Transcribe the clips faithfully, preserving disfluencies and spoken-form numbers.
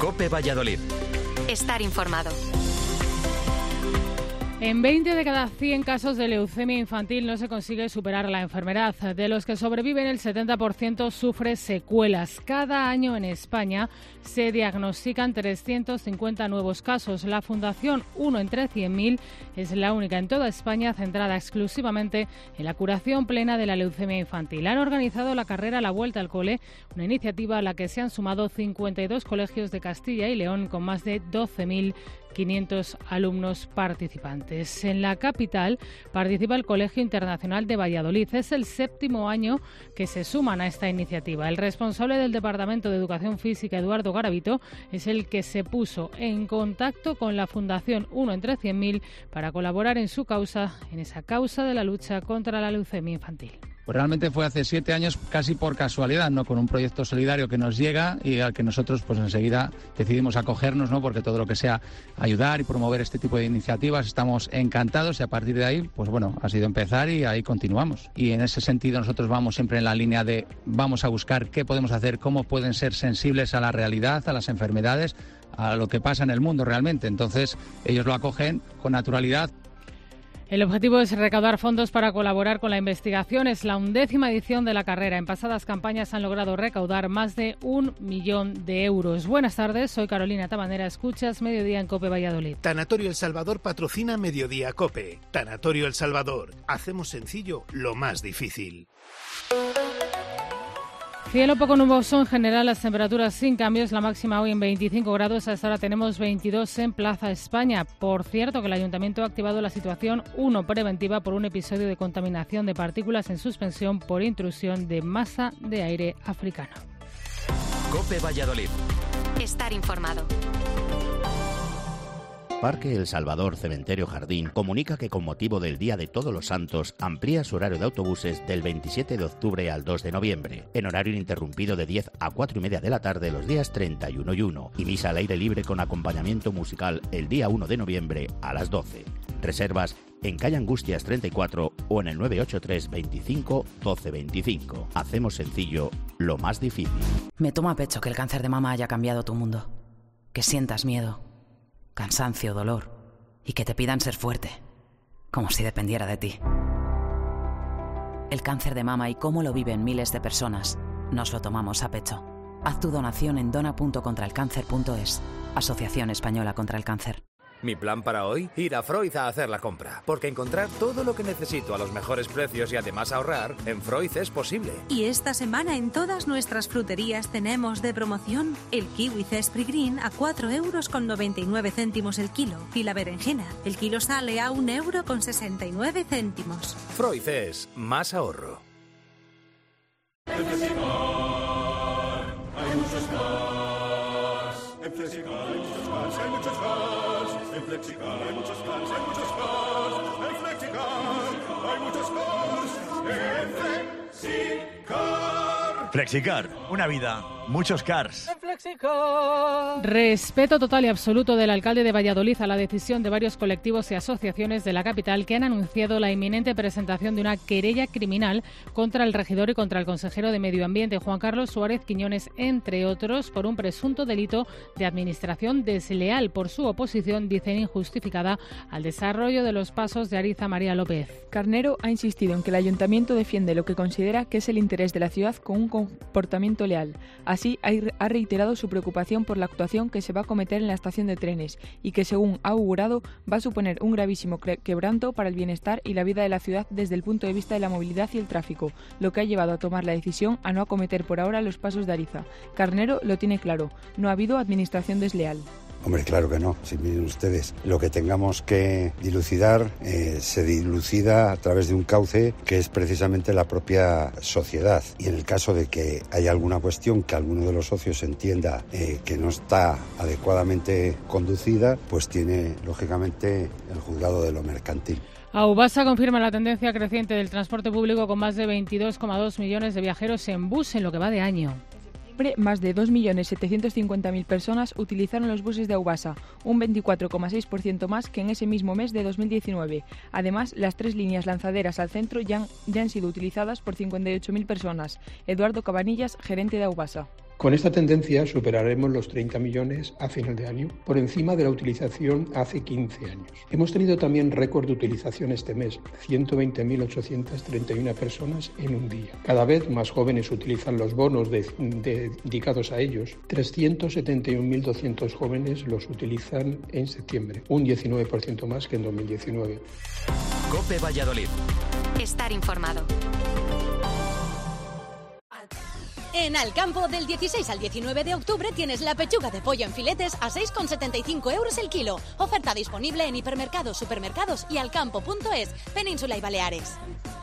COPE Valladolid. Estar informado. En veinte de cada cien casos de leucemia infantil no se consigue superar la enfermedad. De los que sobreviven, el setenta por ciento sufre secuelas. Cada año en España se diagnostican trescientos cincuenta nuevos casos. La Fundación Uno entre cien mil es la única en toda España centrada exclusivamente en la curación plena de la leucemia infantil. Han organizado la carrera La Vuelta al Cole, una iniciativa a la que se han sumado cincuenta y dos colegios de Castilla y León con más de doce mil quinientos alumnos participantes. En la capital participa el Colegio Internacional de Valladolid. Es el séptimo año que se suman a esta iniciativa. El responsable del Departamento de Educación Física, Eduardo Garavito, es el que se puso en contacto con la Fundación Uno entre cien mil para colaborar en su causa, en esa causa de la lucha contra la leucemia infantil. Pues realmente fue hace siete años casi por casualidad, ¿no? Con un proyecto solidario que nos llega y al que nosotros pues enseguida decidimos acogernos, ¿no? Porque todo lo que sea ayudar y promover este tipo de iniciativas estamos encantados y a partir de ahí, pues bueno, ha sido empezar y ahí continuamos. Y en ese sentido nosotros vamos siempre en la línea de vamos a buscar qué podemos hacer, cómo pueden ser sensibles a la realidad, a las enfermedades, a lo que pasa en el mundo realmente. Entonces ellos lo acogen con naturalidad. El objetivo es recaudar fondos para colaborar con la investigación. Es la undécima edición de la carrera. En pasadas campañas han logrado recaudar más de un millón de euros. Buenas tardes, soy Carolina Tabanera. Escuchas Mediodía en COPE Valladolid. Tanatorio El Salvador patrocina Mediodía COPE. Tanatorio El Salvador. Hacemos sencillo lo más difícil. Cielo poco nuboso en general, las temperaturas sin cambios, la máxima hoy en veinticinco grados, a esta hora tenemos veintidós en Plaza España. Por cierto, que el Ayuntamiento ha activado la situación uno preventiva por un episodio de contaminación de partículas en suspensión por intrusión de masa de aire africano. COPE Valladolid. Estar informado. Parque El Salvador Cementerio Jardín comunica que con motivo del Día de Todos los Santos amplía su horario de autobuses del veintisiete de octubre al dos de noviembre, en horario ininterrumpido de diez a cuatro y media de la tarde los días treinta y uno y uno, y misa al aire libre con acompañamiento musical el día uno de noviembre a las doce. Reservas en calle Angustias treinta y cuatro o en el nueve ocho tres veinticinco doce veinticinco. Hacemos sencillo lo más difícil. Me toma a pecho que el cáncer de mama haya cambiado tu mundo. Que sientas miedo, cansancio, dolor y que te pidan ser fuerte, como si dependiera de ti. El cáncer de mama y cómo lo viven miles de personas, nos lo tomamos a pecho. Haz tu donación en dona punto contra el cáncer punto es, Asociación Española contra el Cáncer. Mi plan para hoy, ir a Freud a hacer la compra, porque encontrar todo lo que necesito a los mejores precios y además ahorrar, en Freud es posible. Y esta semana en todas nuestras fruterías tenemos de promoción el kiwi Zespri Green a cuatro euros con noventa y nueve céntimos el kilo y la berenjena, el kilo sale a un euro con sesenta y nueve céntimos. Freud es más ahorro. En Flexicar hay muchos más. En Flexicar hay muchos más, hay muchos más. En Flexicar hay muchos cars, hay muchos cars. En Flexicar hay muchos cars. En Flexicar. Flexicar, una vida, muchos cars. En Flexicar. Respeto total y absoluto del alcalde de Valladolid a la decisión de varios colectivos y asociaciones de la capital que han anunciado la inminente presentación de una querella criminal contra el regidor y contra el consejero de Medio Ambiente, Juan Carlos Suárez Quiñones, entre otros, por un presunto delito de administración desleal por su oposición, dicen, injustificada al desarrollo de los pasos de Ariza María López. Carnero ha insistido en que el ayuntamiento defiende lo que considera que es el interés de la ciudad con un comportamiento leal. Así, ha reiterado su preocupación por la actuación que se va a cometer en la estación de trenes y que, según ha augurado, va a suponer un gravísimo quebranto para el bienestar y la vida de la ciudad desde el punto de vista de la movilidad y el tráfico, lo que ha llevado a tomar la decisión a no acometer por ahora los pasos de Ariza. Carnero lo tiene claro, no ha habido administración desleal. Hombre, claro que no. Si miren ustedes, lo que tengamos que dilucidar eh, se dilucida a través de un cauce que es precisamente la propia sociedad. Y en el caso de que haya alguna cuestión que alguno de los socios entienda eh, que no está adecuadamente conducida, pues tiene, lógicamente, el juzgado de lo mercantil. Aubasa confirma la tendencia creciente del transporte público con más de veintidós coma dos millones de viajeros en bus en lo que va de año. Más de dos millones setecientos cincuenta mil personas utilizaron los buses de Aubasa, un veinticuatro coma seis por ciento más que en ese mismo mes de dos mil diecinueve. Además, las tres líneas lanzaderas al centro ya han, ya han sido utilizadas por cincuenta y ocho mil personas. Eduardo Cabanillas, gerente de Aubasa. Con esta tendencia superaremos los treinta millones a final de año, por encima de la utilización hace quince años. Hemos tenido también récord de utilización este mes, ciento veinte mil ochocientas treinta y una personas en un día. Cada vez más jóvenes utilizan los bonos de, de, dedicados a ellos. trescientos setenta y un mil doscientos jóvenes los utilizan en septiembre, un diecinueve por ciento más que en dos mil diecinueve. COPE Valladolid. Estar informado. En Alcampo, del dieciséis al diecinueve de octubre tienes la pechuga de pollo en filetes a seis con setenta y cinco euros el kilo. Oferta disponible en hipermercados, supermercados y alcampo punto es, Península y Baleares.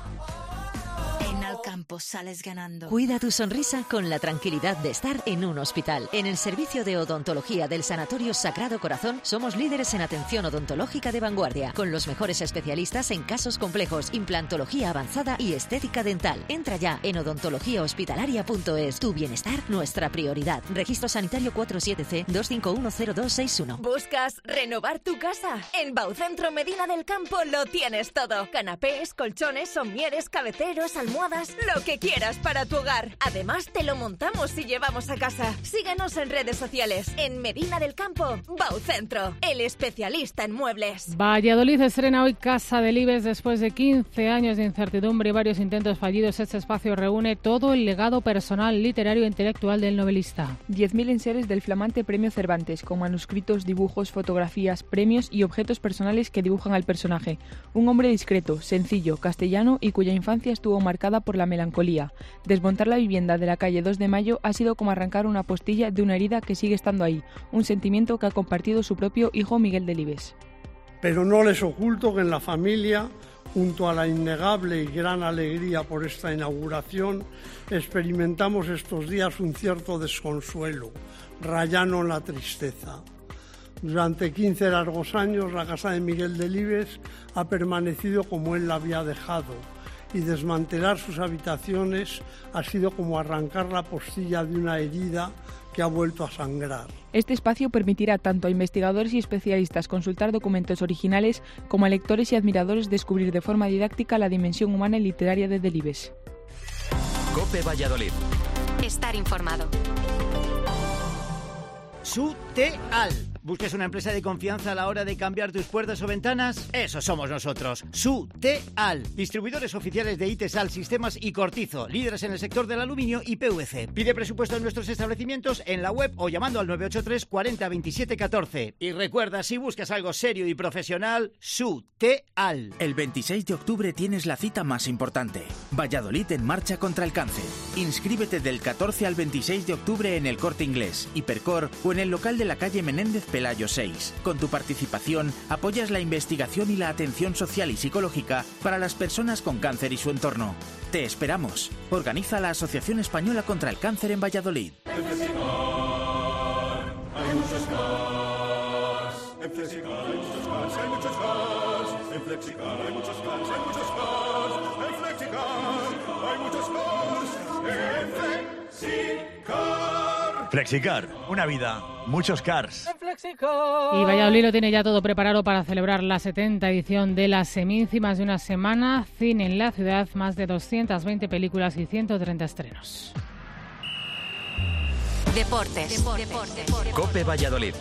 En Alcampo sales ganando. Cuida tu sonrisa con la tranquilidad de estar en un hospital. En el servicio de odontología del Sanatorio Sagrado Corazón somos líderes en atención odontológica de vanguardia, con los mejores especialistas en casos complejos, implantología avanzada y estética dental. Entra ya en odontología hospitalaria punto es. Tu bienestar, nuestra prioridad. Registro sanitario cuatro siete C dos cinco uno cero dos seis uno. ¿Buscas renovar tu casa? En Baucentro Medina del Campo lo tienes todo. Canapés, colchones, somieres, cabeceros, almohadas, lo que quieras para tu hogar. Además, te lo montamos y llevamos a casa. Síguenos en redes sociales. En Medina del Campo, Baucentro, el especialista en muebles. Valladolid estrena hoy Casa del Ibes. Después de quince años de incertidumbre y varios intentos fallidos, este espacio reúne todo el legado personal, literario e intelectual del novelista. diez mil enseres del flamante Premio Cervantes, con manuscritos, dibujos, fotografías, premios y objetos personales que dibujan al personaje. Un hombre discreto, sencillo, castellano y cuya infancia estuvo marcada por la melancolía. Desmontar la vivienda de la calle dos de Mayo ha sido como arrancar una postilla de una herida que sigue estando ahí, un sentimiento que ha compartido su propio hijo Miguel Delibes. Pero no les oculto que en la familia, junto a la innegable y gran alegría por esta inauguración, experimentamos estos días un cierto desconsuelo, rayano en la tristeza. Durante quince largos años, la casa de Miguel Delibes ha permanecido como él la había dejado, y desmantelar sus habitaciones ha sido como arrancar la postilla de una herida que ha vuelto a sangrar. Este espacio permitirá tanto a investigadores y especialistas consultar documentos originales como a lectores y admiradores descubrir de forma didáctica la dimensión humana y literaria de Delibes. COPE Valladolid. Estar informado. Suteal. ¿Buscas una empresa de confianza a la hora de cambiar tus puertas o ventanas? Eso somos nosotros, Suteal. Distribuidores oficiales de Itesal, Sistemas y Cortizo, líderes en el sector del aluminio y P V C. Pide presupuesto en nuestros establecimientos en la web o llamando al nueve ocho tres cuarenta veintisiete catorce. Y recuerda, si buscas algo serio y profesional, Suteal. El veintiséis de octubre tienes la cita más importante. Valladolid en marcha contra el cáncer. Inscríbete del catorce al veintiséis de octubre en el Corte Inglés, Hipercor o en el local de la calle Menéndez Pelayo seis. Con tu participación apoyas la investigación y la atención social y psicológica para las personas con cáncer y su entorno. Te esperamos. Organiza la Asociación Española contra el Cáncer en Valladolid. En Flexicar hay muchos cars. En Flexicar hay muchos cars, hay muchos cars. En Flexicar hay muchos cars, hay muchos cars. En Flexicar hay muchos cars. En Flexicar. Flexicar, una vida, muchos cars. Y Valladolid lo tiene ya todo preparado para celebrar la setenta edición de la Seminci. Más de una semana, cine en la ciudad, más de doscientas veinte películas y ciento treinta estrenos. Deportes. Deportes. Deportes. COPE Valladolid.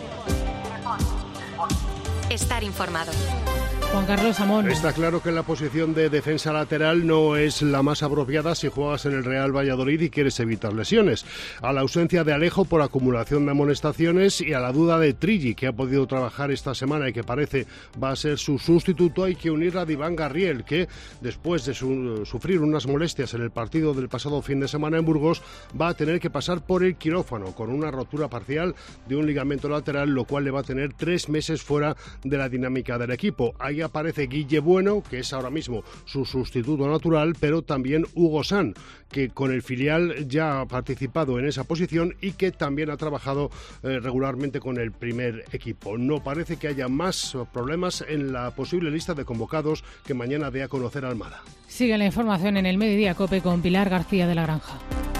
Estar informado. Juan Carlos Amón. Está claro que la posición de defensa lateral no es la más apropiada si juegas en el Real Valladolid y quieres evitar lesiones. A la ausencia de Alejo por acumulación de amonestaciones y a la duda de Trilli, que ha podido trabajar esta semana y que parece va a ser su sustituto, hay que unir a Iván Garriel, que después de su, sufrir unas molestias en el partido del pasado fin de semana en Burgos, va a tener que pasar por el quirófano con una rotura parcial de un ligamento lateral, lo cual le va a tener tres meses fuera de la dinámica del equipo. Ahí aparece Guille Bueno, que es ahora mismo su sustituto natural, pero también Hugo San, que con el filial ya ha participado en esa posición y que también ha trabajado eh, regularmente con el primer equipo. No parece que haya más problemas en la posible lista de convocados que mañana dé a conocer Almada. Sigue la información en el Mediodía COPE con Pilar García de la Granja.